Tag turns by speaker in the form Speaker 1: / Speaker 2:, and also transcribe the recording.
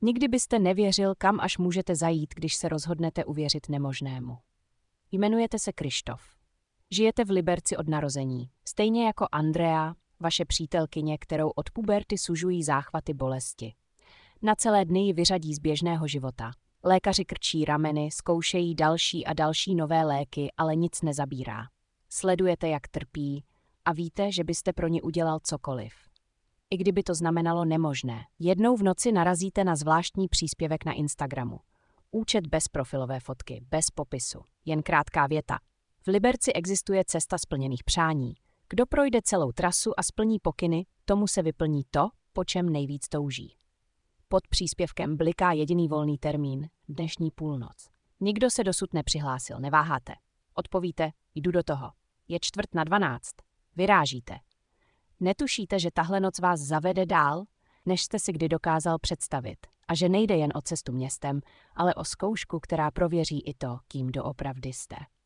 Speaker 1: Nikdy byste nevěřil, kam až můžete zajít, když se rozhodnete uvěřit nemožnému. Jmenujete se Krištof. Žijete v Liberci od narození, stejně jako Andrea, vaše přítelkyně, kterou od puberty sužují záchvaty bolesti. Na celé dny ji vyřadí z běžného života. Lékaři krčí rameny, zkoušejí další a další nové léky, ale nic nezabírá. Sledujete, jak trpí, a víte, že byste pro ni udělal cokoliv. I kdyby to znamenalo nemožné. Jednou v noci narazíte na zvláštní příspěvek na Instagramu. Účet bez profilové fotky, bez popisu, jen krátká věta. V Liberci existuje cesta splněných přání. Kdo projde celou trasu a splní pokyny, tomu se vyplní to, po čem nejvíc touží. Pod příspěvkem bliká jediný volný termín, dnešní půlnoc. Nikdo se dosud nepřihlásil, neváháte. Odpovíte, jdu do toho. Je 11:45. Vyrážíte. Netušíte, že tahle noc vás zavede dál, než jste si kdy dokázal představit, a že nejde jen o cestu městem, ale o zkoušku, která prověří i to, kým doopravdy jste.